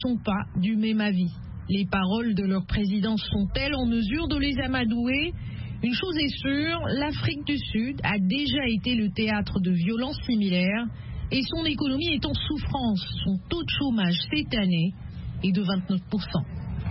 sont pas du même avis. Les paroles de leur président sont-elles en mesure de les amadouer? Une chose est sûre, l'Afrique du Sud a déjà été le théâtre de violences similaires et son économie est en souffrance. Son taux de chômage cette année est de 29%.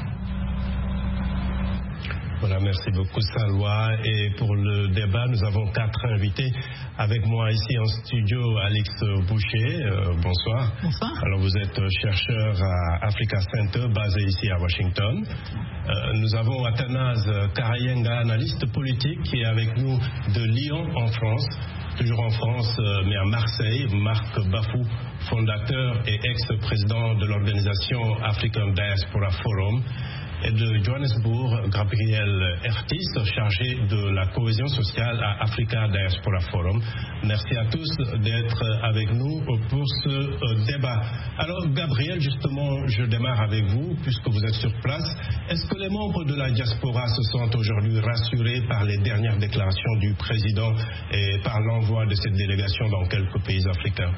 Voilà, merci beaucoup Salwa. Et pour le débat, nous avons 4 invités. Avec moi ici en studio, Alex Boucher. Bonsoir. Bonsoir. Alors vous êtes chercheur à Africa Center, basé ici à Washington. Nous avons Athanase Karayenga, analyste politique, qui est avec nous de Lyon en France. Toujours en France, mais à Marseille. Marc Bafou, fondateur et ex-président de l'organisation African Diaspora Forum. Et de Johannesburg, Gabriel Ertis, chargé de la cohésion sociale à Africa Diaspora Forum. Merci à tous d'être avec nous pour ce débat. Alors Gabriel, justement, je démarre avec vous, puisque vous êtes sur place. Est-ce que les membres de la diaspora se sentent aujourd'hui rassurés par les dernières déclarations du président et par l'envoi de cette délégation dans quelques pays africains?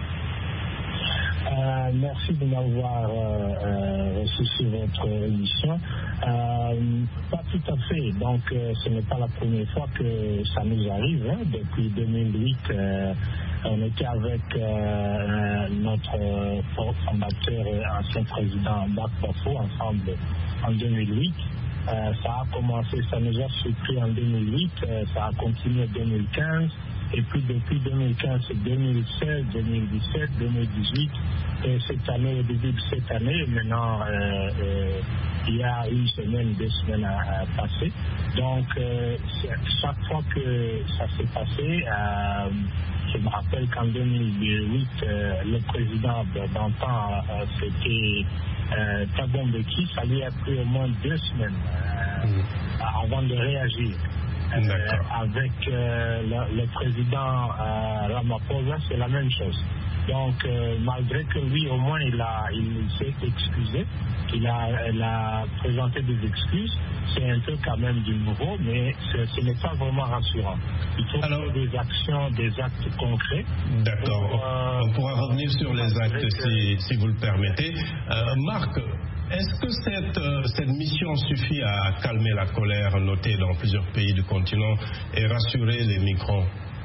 Merci de m'avoir reçu sur votre émission. Pas tout à fait. Donc, ce n'est pas la première fois que ça nous arrive. Depuis 2008, on était avec notre fondateur et ancien président Marc Bafou ensemble en 2008. Ça a commencé, ça nous a surpris en 2008, ça a continué en 2015. Et puis depuis 2015, 2016, 2017, 2018, et cette année, au début de cette année, maintenant, il y a une semaine, 2 semaines à passer. Donc, chaque fois que ça s'est passé, je me rappelle qu'en 2008, le président d'antan, c'était Thabo Mbeki, ça lui a pris au moins 2 semaines avant de réagir. Avec le président Ramaphosa, c'est la même chose. Donc, malgré que lui, au moins, il s'est excusé, il a présenté des excuses, c'est un peu quand même du nouveau, mais ce n'est pas vraiment rassurant. Il faut faire des actions, des actes concrets. D'accord. On pourra revenir sur les actes si vous le permettez. Marc, est-ce que cette mission suffit à calmer la colère notée dans plusieurs pays du continent et rassurer les migrants?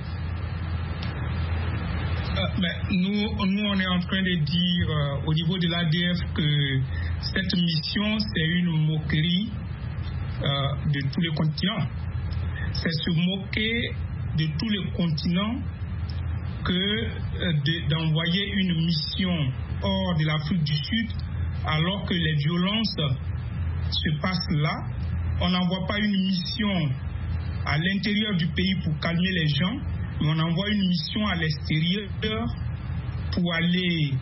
Nous, on est en train de dire au niveau de l'ADF que cette mission, c'est une moquerie de tous les continents. C'est se moquer de tous les continents que d'envoyer une mission hors de l'Afrique du Sud alors que les violences se passent là. On n'envoie pas une mission à l'intérieur du pays pour calmer les gens, mais on envoie une mission à l'extérieur pour aller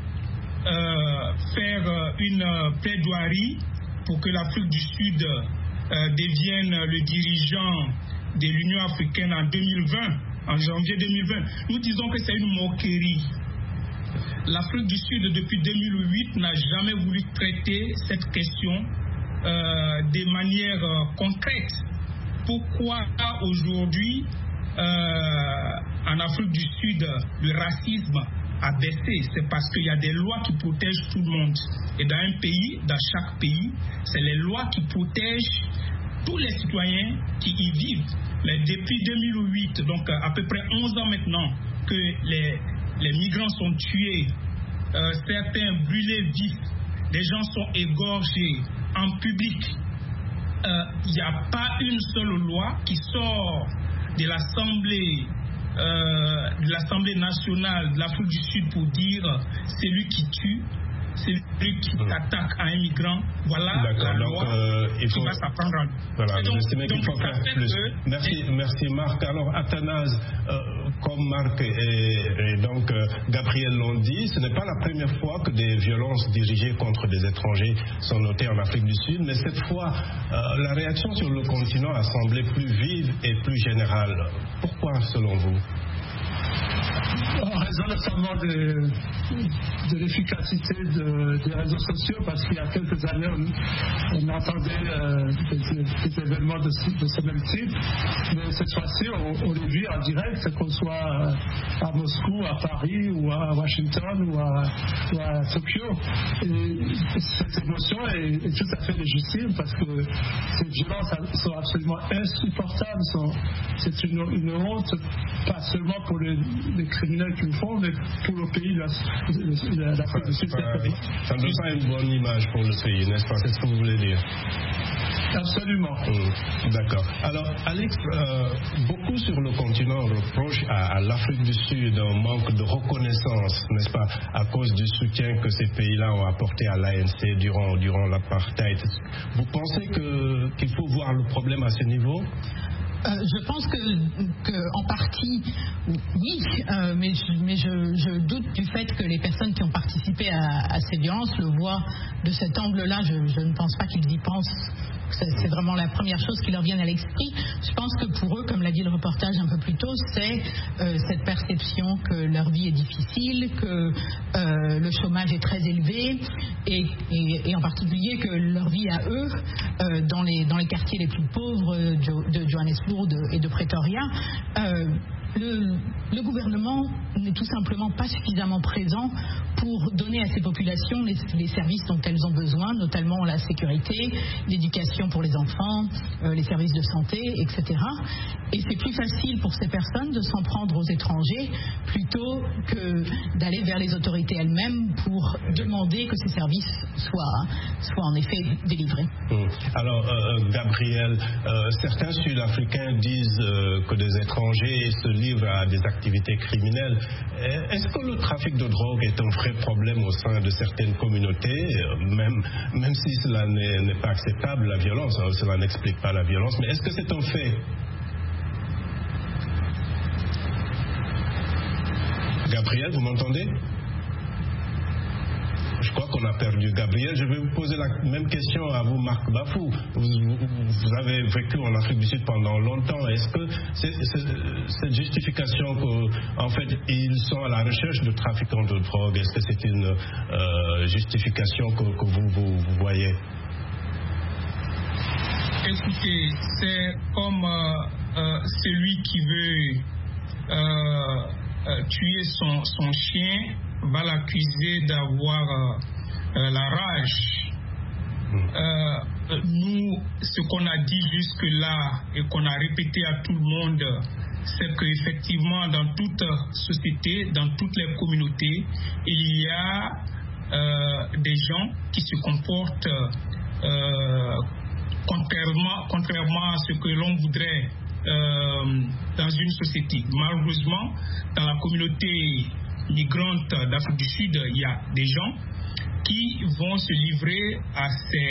faire une plaidoirie pour que l'Afrique du Sud devienne le dirigeant de l'Union africaine en 2020, en janvier 2020. Nous disons que c'est une moquerie. L'Afrique du Sud, depuis 2008, n'a jamais voulu traiter cette question de manière concrète. Pourquoi aujourd'hui, en Afrique du Sud, le racisme a baissé? C'est parce qu'il y a des lois qui protègent tout le monde. Et dans un pays, dans chaque pays, c'est les lois qui protègent tous les citoyens qui y vivent. Mais depuis 2008, donc à peu près 11 ans maintenant, que les migrants sont tués, certains brûlés vifs, les gens sont égorgés en public. Il n'y a pas une seule loi qui sort de l'Assemblée nationale de l'Afrique du Sud pour dire c'est lui qui tue, c'est lui qui s'attaque à un migrant. Voilà la loi qui va s'apprendre à lui. Voilà, donc, qu'il faut faire plus. Merci Marc. Alors Athanase, comme Marc et donc Gabriel l'ont dit, ce n'est pas la première fois que des violences dirigées contre des étrangers sont notées en Afrique du Sud, mais cette fois, la réaction sur le continent a semblé plus vive et plus générale. Pourquoi selon vous? En raison notamment de l'efficacité des réseaux sociaux, parce qu'il y a quelques années, on entendait des événements de ce même type, mais cette fois-ci, on les vit en direct, qu'on soit à Moscou, à Paris, ou à Washington, ou à Tokyo. Et cette émotion est tout à fait légitime, parce que ces violences sont absolument insupportables. C'est une honte, pas seulement pour les criminels qui le font, mais pour le pays de l'Afrique du Sud. Ça ne donne pas une bonne image pour le pays, n'est-ce pas? C'est ce que vous voulez dire? Absolument. D'accord. Alors, Alex, beaucoup sur le continent reprochent à l'Afrique du Sud un manque de reconnaissance, n'est-ce pas, à cause du soutien que ces pays-là ont apporté à l'ANC durant l'apartheid. Vous pensez qu'il faut voir le problème à ce niveau? Je pense que en partie, oui, mais je doute du fait que les personnes qui ont participé à ces violences le voient de cet angle-là. Je ne pense pas qu'ils y pensent. C'est vraiment la première chose qui leur vient à l'esprit. Je pense que pour eux, comme l'a dit le reportage un peu plus tôt, c'est cette perception que leur vie est difficile, que le chômage est très élevé et en particulier que leur vie à eux, dans les quartiers les plus pauvres de Johannesburg et de Pretoria, le gouvernement n'est tout simplement pas suffisamment présent pour donner à ces populations les services dont elles ont besoin, notamment la sécurité, l'éducation pour les enfants, les services de santé, etc. Et c'est plus facile pour ces personnes de s'en prendre aux étrangers plutôt que d'aller vers les autorités elles-mêmes pour demander que ces services soient en effet délivrés. Alors, Gabriel, certains Sud-Africains disent que des étrangers se livrent à des activités criminelles. Est-ce que le trafic de drogue est un vrai problème au sein de certaines communautés, même si cela n'est pas acceptable, la violence, cela n'explique pas la violence, mais est-ce que c'est un fait? Gabriel, vous m'entendez? Je crois qu'on a perdu Gabriel. Je vais vous poser la même question à vous, Marc Bafou. Vous avez vécu en Afrique du Sud pendant longtemps. Est-ce que cette justification qu'en fait ils sont à la recherche de trafiquants de drogue, est-ce que c'est une justification que vous voyez? Écoutez, c'est comme celui qui veut tuer son chien va l'accuser d'avoir la rage. Nous, ce qu'on a dit jusque-là et qu'on a répété à tout le monde, c'est qu'effectivement, dans toute société, dans toutes les communautés, il y a des gens qui se comportent contrairement à ce que l'on voudrait dans une société. Malheureusement, dans la communauté migrante d'Afrique du Sud, il y a des gens qui vont se livrer à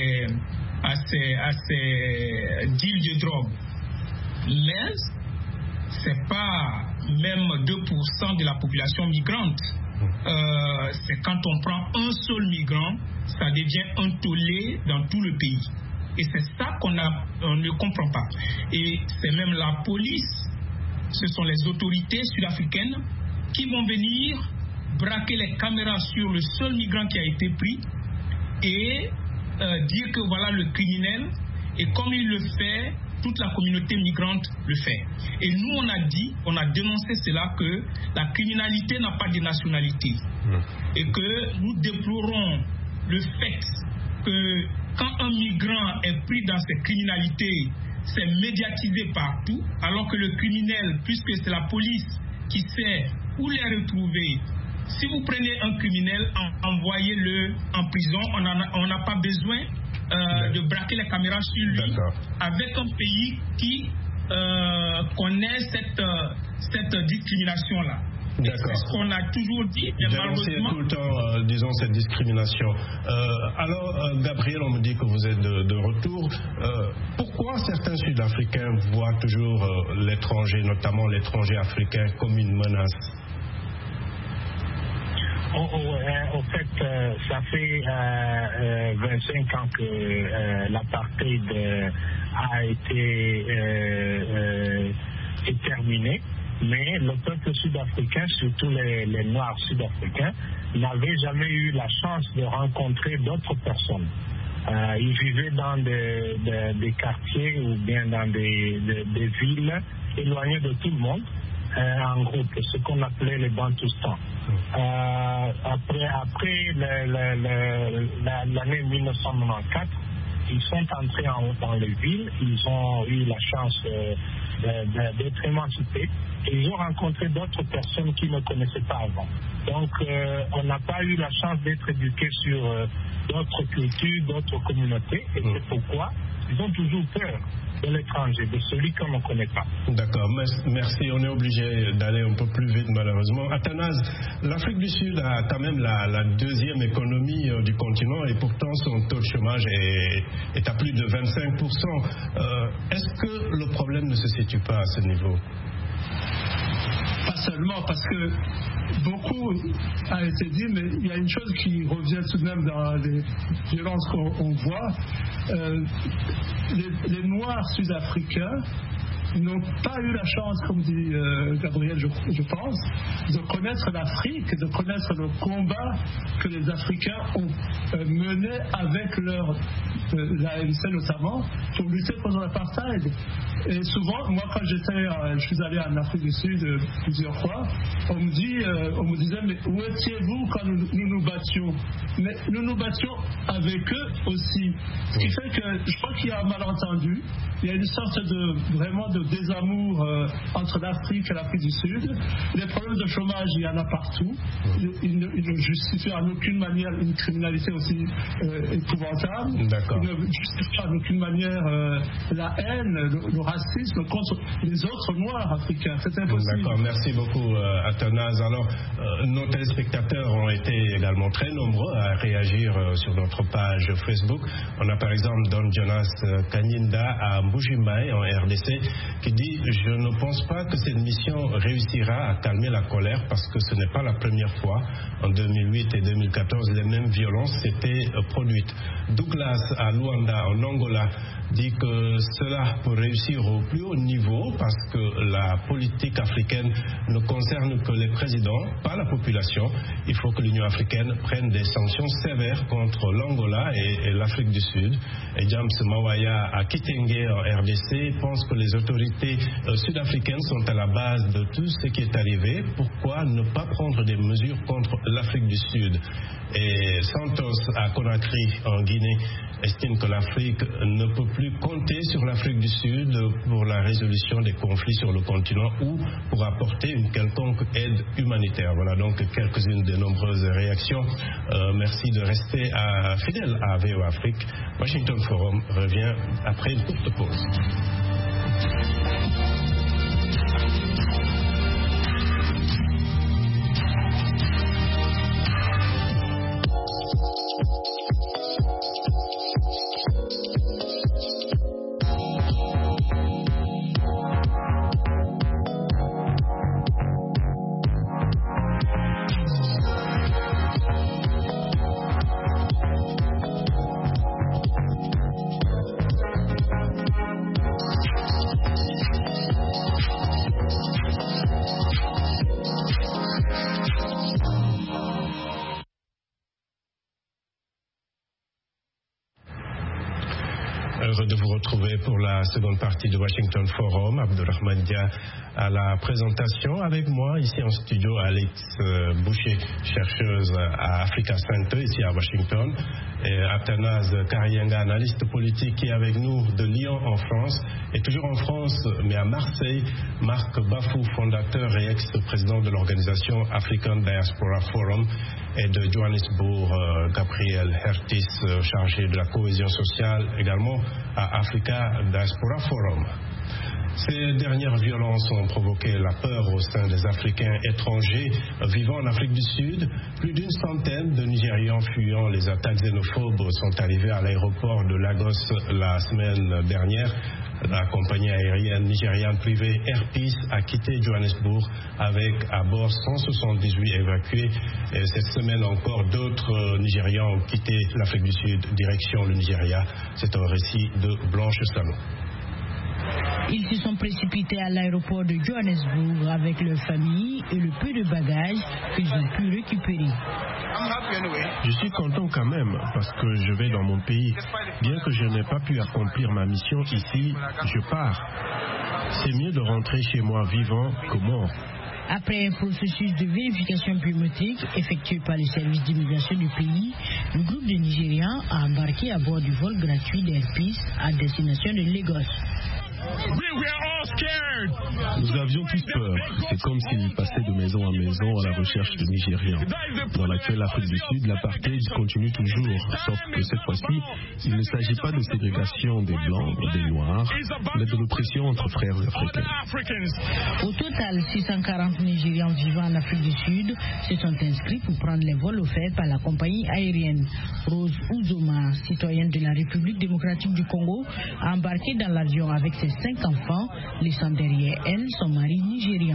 ces deals de drogue. Mais ce n'est pas même 2% de la population migrante. C'est quand on prend un seul migrant, ça devient un tollé dans tout le pays. Et c'est ça qu'on ne comprend pas. Et c'est même la police, ce sont les autorités sud-africaines qui vont venir braquer les caméras sur le seul migrant qui a été pris et dire que voilà le criminel, et comme il le fait, toute la communauté migrante le fait. Et nous on a dénoncé cela, que la criminalité n'a pas de nationalité et que nous déplorons le fait que quand un migrant est pris dans cette criminalité, c'est médiatisé partout, alors que le criminel, puisque c'est la police qui sait où les retrouver, si vous prenez un criminel, envoyez-le en prison, on n'a pas besoin de braquer les caméras sur lui. Avec un pays qui connaît cette discrimination-là. C'est ce qu'on a toujours dit, mais malheureusement... tout le temps, disons, cette discrimination. Alors, Gabriel, on me dit que vous êtes de retour. Pourquoi certains Sud-Africains voient toujours l'étranger, notamment l'étranger africain, comme une menace? En fait, ça fait 25 ans que l'apartheid a été terminé. Mais le peuple sud-africain, surtout les Noirs sud-africains, n'avaient jamais eu la chance de rencontrer d'autres personnes. Ils vivaient dans des quartiers ou bien dans des villes éloignées de tout le monde, en groupe, ce qu'on appelait les Bantoustans. Après l'année 1994, ils sont entrés dans les villes, ils ont eu la chance d'être émancipés et ils ont rencontré d'autres personnes qu'ils ne connaissaient pas avant. Donc, on n'a pas eu la chance d'être éduqués sur d'autres cultures, d'autres communautés, et c'est pourquoi ils ont toujours peur de l'étranger, de celui qu'on ne connaît pas. D'accord, merci. On est obligé d'aller un peu plus vite malheureusement. Athanase, l'Afrique du Sud a quand même la deuxième économie du continent et pourtant son taux de chômage est à plus de 25%. Est-ce que le problème ne se situe pas à ce niveau? Pas seulement, parce que beaucoup a été dit, mais il y a une chose qui revient tout de même dans les violences qu'on voit. Les Noirs sud-africains n'ont pas eu la chance, comme dit Gabriel, je pense, de connaître l'Afrique, de connaître le combat que les Africains ont mené avec l'ANC notamment, pour lutter contre l'apartheid. Et souvent, moi quand je suis allé en Afrique du Sud plusieurs fois, on me disait, mais où étiez-vous quand nous nous battions? Mais nous nous battions avec eux aussi. Ce qui fait que je crois qu'il y a un malentendu, il y a une sorte de désamour entre l'Afrique et l'Afrique du Sud. Les problèmes de chômage, il y en a partout. Ils ne justifient en aucune manière une criminalité aussi épouvantable. D'accord. Ils ne justifient en aucune manière la haine, le racisme contre les autres Noirs africains. C'est impossible. D'accord, merci beaucoup Athanase. Alors, nos téléspectateurs ont été également très nombreux à réagir sur notre page Facebook. On a par exemple Don Jonas Kanyinda à Mbujimaï en RDC qui dit: je ne pense pas que cette mission réussira à calmer la colère parce que ce n'est pas la première fois. En 2008 et 2014, les mêmes violences s'étaient produites. Douglas à Luanda en Angola dit que cela peut réussir au plus haut niveau parce que la politique africaine ne concerne que les présidents, pas la population. Il faut que l'Union africaine prenne des sanctions sévères contre l'Angola et l'Afrique du Sud. Et James Mawaya à Kitenge en RDC pense que les autorités sud-africaines sont à la base de tout ce qui est arrivé. Pourquoi ne pas prendre des mesures contre l'Afrique du Sud? Et Santos à Conakry en Guinée estime que l'Afrique ne peut plus compter sur l'Afrique du Sud pour la résolution des conflits sur le continent ou pour apporter une quelconque aide humanitaire. Voilà donc quelques-unes des nombreuses réactions. Merci de rester fidèle à VOA Afrique. Washington Forum revient après une courte pause. Heureux de vous retrouver pour la seconde partie de Washington Forum. Abdurrahman Dia à la présentation. Avec moi, ici en studio, Alex Boucher, chercheuse à Africa Center, ici à Washington. Et Athanase Karienga, analyste politique, qui est avec nous de Lyon en France. Et toujours en France, mais à Marseille, Marc Bafou, fondateur et ex-président de l'organisation African Diaspora Forum. Et de Johannesburg, Gabriel Hertis, chargé de la cohésion sociale, également à Africa Diaspora Forum. Ces dernières violences ont provoqué la peur au sein des Africains étrangers vivant en Afrique du Sud. Plus d'une centaine de Nigérians fuyant les attaques xénophobes sont arrivés à l'aéroport de Lagos la semaine dernière. La compagnie aérienne nigériane privée Air Peace a quitté Johannesburg avec à bord 178 évacués. Et cette semaine encore, d'autres Nigérians ont quitté l'Afrique du Sud, direction le Nigeria. C'est un récit de Blanche Salon. Ils se sont précipités à l'aéroport de Johannesburg avec leur famille et le peu de bagages qu'ils ont pu récupérer. Je suis content quand même parce que je vais dans mon pays. Bien que je n'ai pas pu accomplir ma mission ici, je pars. C'est mieux de rentrer chez moi vivant que mort. Après un processus de vérification biométrique effectué par les services d'immigration du pays, le groupe de Nigérians a embarqué à bord du vol gratuit d'Air Peace à destination de Lagos. Nous avions tous peur. C'est comme s'ils passaient de maison en maison à la recherche de Nigérians. Dans l'actuelle Afrique du Sud, l'apartheid continue toujours, sauf que cette fois-ci, il ne s'agit pas de ségrégation des Blancs et des Noirs, mais de l'oppression entre frères africains. Au total, 640 Nigérians vivant en Afrique du Sud se sont inscrits pour prendre les vols offerts par la compagnie aérienne. Rose Uzoma, citoyenne de la République démocratique du Congo, a embarqué dans l'avion avec ses 5 enfants, laissant derrière elle son mari nigérian.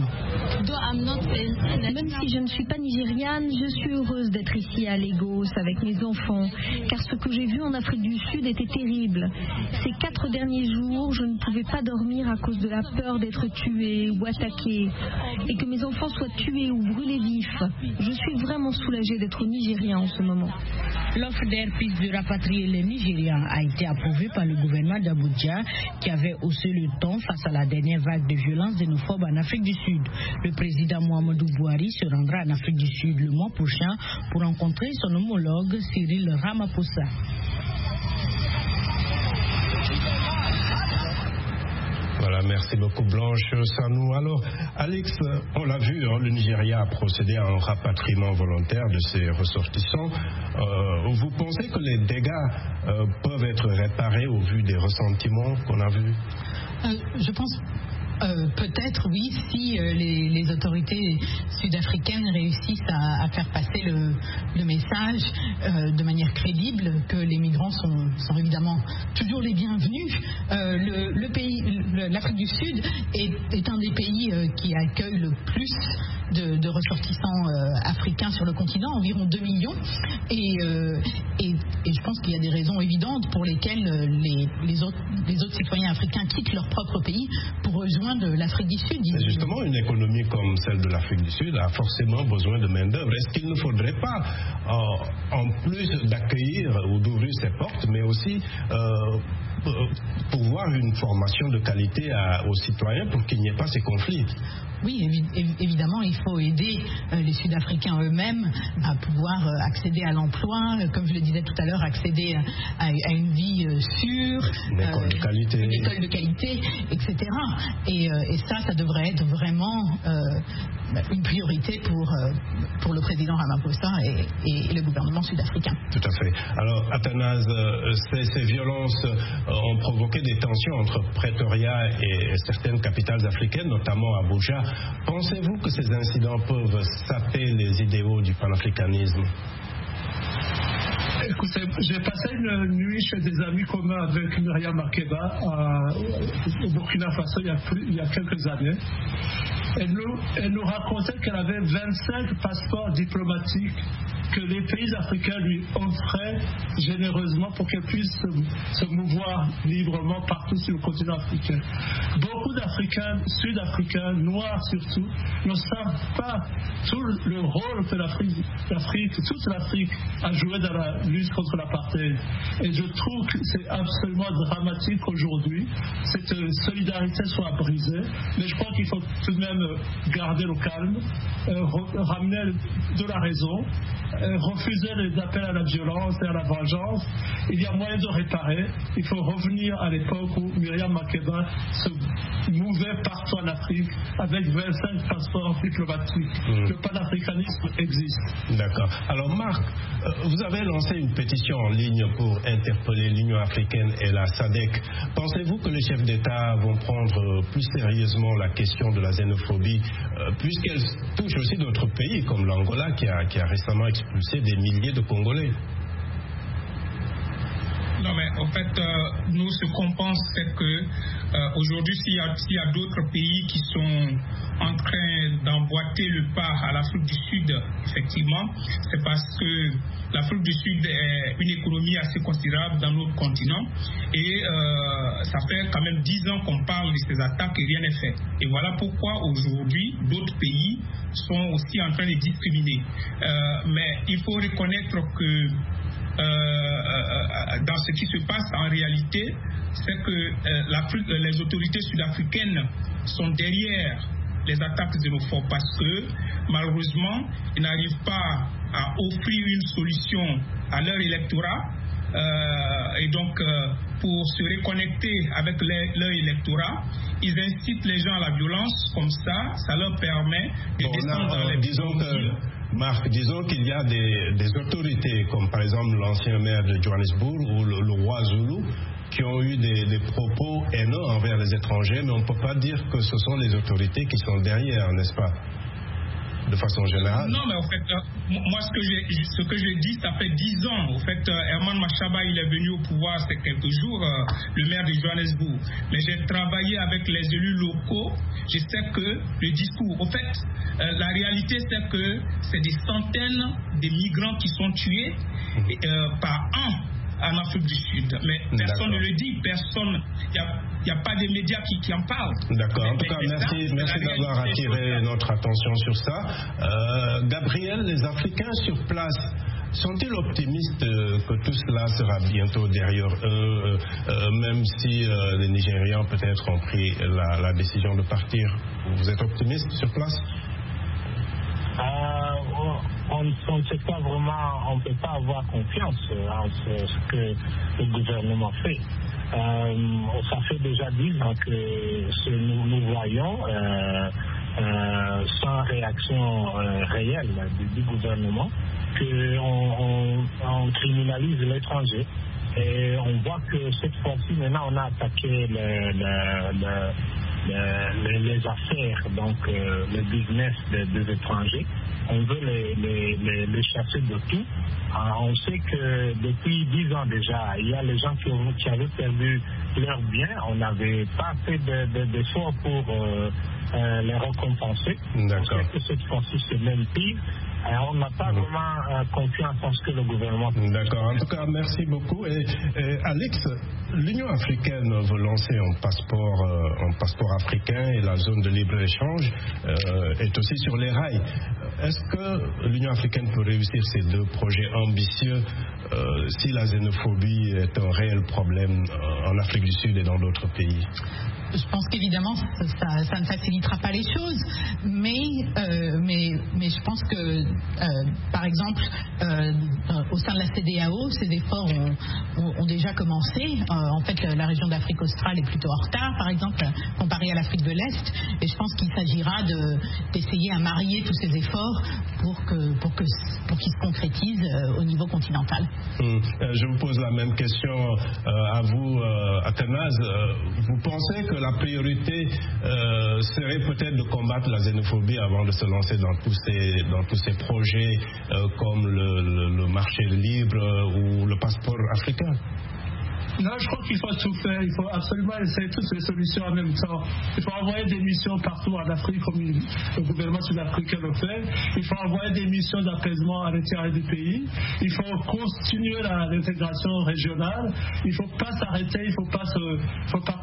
Même si je ne suis pas nigériane, je suis heureuse d'être ici à Lagos avec mes enfants, car ce que j'ai vu en Afrique du Sud était terrible. Ces 4 derniers jours, je ne pouvais pas dormir à cause de la peur d'être tuée ou attaquée, et que mes enfants soient tués ou brûlés vifs. Je suis vraiment soulagée d'être nigérien en ce moment. L'offre d'Air Peace de rapatrier les Nigérians a été approuvée par le gouvernement d'Abuja, qui avait haussé le ton face à la dernière vague de violences xénophobes en Afrique du Sud. Le président Muhammadu Buhari se rendra en Afrique du Sud le mois prochain pour rencontrer son homologue Cyril Ramaphosa. Voilà, merci beaucoup Blanche Sanou. Alors, Alex, on l'a vu, le Nigeria a procédé à un rapatriement volontaire de ses ressortissants. Vous pensez que les dégâts peuvent être réparés au vu des ressentiments qu'on a vus? Je pense peut-être oui, si les autorités sud-africaines réussissent à faire passer le message de manière crédible que les migrants sont évidemment toujours les bienvenus. Le pays, l'Afrique du Sud est un des pays qui accueille le plus de ressortissants africains sur le continent, environ 2 millions, et je pense qu'il y a des raisons évidentes pour lesquelles les autres citoyens africains quittent leur propre pays pour rejoindre l'Afrique du Sud. Et justement, une économie comme celle de l'Afrique du Sud a forcément besoin de main-d'œuvre. Est-ce qu'il ne faudrait pas, en plus d'accueillir ou d'ouvrir ses portes, mais aussi pouvoir une formation de qualité aux citoyens pour qu'il n'y ait pas ces conflits? Oui, évidemment, il faut aider les Sud-Africains eux-mêmes à pouvoir accéder à l'emploi, comme je le disais tout à l'heure, accéder à une vie sûre, une école de qualité, etc. Et ça devrait être vraiment une priorité pour le président Ramaphosa et le gouvernement sud-africain. Tout à fait. Alors, Athanase, ces violences ont provoqué des tensions entre Pretoria et certaines capitales africaines, notamment Abuja. Pensez-vous que ces incidents peuvent saper les idéaux du panafricanisme? Écoutez, j'ai passé une nuit chez des amis communs avec Myriam Makeba au Burkina Faso il y a quelques années. Elle nous racontait qu'elle avait 25 passeports diplomatiques que les pays africains lui offraient généreusement pour qu'elle puisse se mouvoir librement partout sur le continent africain. Beaucoup d'Africains, Sud-Africains, Noirs surtout, ne savent pas tout le rôle que toute l'Afrique a joué dans la lutte contre l'apartheid. Et je trouve que c'est absolument dramatique aujourd'hui. Cette solidarité soit brisée, mais je crois qu'il faut tout de même garder le calme, ramener de la raison, refuser les appels à la violence et à la vengeance. Il y a moyen de réparer. Il faut revenir à l'époque où Myriam Makeba se mouvait partout en Afrique avec 25 passeports diplomatiques. Le panafricanisme existe. D'accord. Alors Marc, vous avez lancé une pétition en ligne pour interpeller l'Union africaine et la SADC. Pensez-vous que les chefs d'État vont prendre plus sérieusement la question de la xénophobie, puisqu'elle touche aussi d'autres pays comme l'Angola qui a récemment expulsé des milliers de Congolais? La mais en fait, nous, ce qu'on pense, c'est que aujourd'hui, s'il y a d'autres pays qui sont en train d'emboîter le pas à l'Afrique du Sud, effectivement, c'est parce que l'Afrique du Sud est une économie assez considérable dans notre continent et ça fait quand même 10 ans qu'on parle de ces attaques et rien n'est fait. Et voilà pourquoi aujourd'hui, d'autres pays sont aussi en train de discriminer. Mais il faut reconnaître que dans ce qui se passe en réalité, c'est que les autorités sud-africaines sont derrière les attaques xénophobes parce que malheureusement, ils n'arrivent pas à offrir une solution à leur électorat et donc pour se reconnecter avec leur électorat, ils incitent les gens à la violence, comme ça leur permet de descendre dans les Marc, disons qu'il y a des autorités, comme par exemple l'ancien maire de Johannesburg ou le roi Zulu, qui ont eu des propos haineux envers les étrangers, mais on ne peut pas dire que ce sont les autorités qui sont derrière, n'est-ce pas? De façon générale. Non, mais en fait, moi, ce que je dis, ça fait 10 ans. En fait, Herman Mashaba, il est venu au pouvoir, c'est quelques jours, le maire de Johannesburg. Mais j'ai travaillé avec les élus locaux. Je sais que le discours, en fait, la réalité, c'est que c'est des centaines de migrants qui sont tués par an en Afrique du Sud. Mais personne ne le dit, personne, il n'y a pas de médias qui en parlent. D'accord, en tout cas, merci d'avoir attiré notre attention sur ça. Gabriel, les Africains sur place, sont-ils optimistes que tout cela sera bientôt derrière eux, même si les Nigérians peut-être ont pris la décision de partir? Vous êtes optimiste sur place? On ne sait pas vraiment, on ne peut pas avoir confiance en ce que le gouvernement fait. Ça fait déjà 10 ans que nous voyons sans réaction réelle du gouvernement qu'on criminalise l'étranger. Et on voit que cette fois-ci, maintenant, on a attaqué les affaires, donc le business des étrangers. On veut les chasser de tout. On sait que depuis 10 ans déjà, il y a les gens qui avaient perdu leurs biens. On n'avait pas fait d'efforts pour les récompenser. On sait que cette fois-ci, c'est même pire. On n'a pas vraiment confiance en ce que le gouvernement fait. D'accord. En tout cas, merci beaucoup. Et Alex, l'Union africaine veut lancer un passeport africain et la zone de libre-échange est aussi sur les rails. Est-ce que l'Union africaine peut réussir ces deux projets ambitieux si la xénophobie est un réel problème en Afrique du Sud et dans d'autres pays? Je pense qu'évidemment, ça ne facilitera pas les choses, mais je pense que, par exemple, au sein de la CEDEAO, ces efforts ont déjà commencé. En fait, la région d'Afrique australe est plutôt en retard, par exemple, comparée à l'Afrique de l'Est, et je pense qu'il s'agira d'essayer à marier tous ces efforts pour qu'ils se concrétisent au niveau continental. Je vous pose la même question à vous, Athanase. Vous pensez que la priorité serait peut-être de combattre la xénophobie avant de se lancer dans tous ces projets comme le marché libre ou le passeport africain? Non, je crois qu'il faut tout faire. Il faut absolument essayer toutes les solutions en même temps. Il faut envoyer des missions partout en Afrique, comme le gouvernement sud-africain le fait. Il faut envoyer des missions d'apaisement à l'intérieur du pays. Il faut continuer l'intégration régionale. Il ne faut pas s'arrêter. Il ne faut pas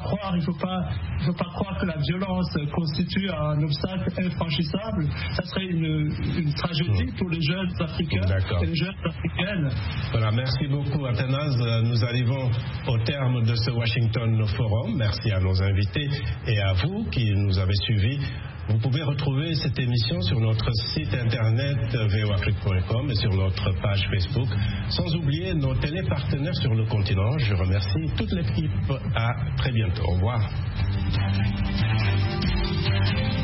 croire que la violence constitue un obstacle infranchissable. Ça serait une tragédie pour les jeunes africains et les jeunes africaines. Voilà, merci beaucoup, Athanase. Nous arrivons au terme de ce Washington Forum. Merci à nos invités et à vous qui nous avez suivis. Vous pouvez retrouver cette émission sur notre site internet voafrique.com et sur notre page Facebook, sans oublier nos télépartenaires sur le continent. Je remercie toute l'équipe. À très bientôt. Au revoir.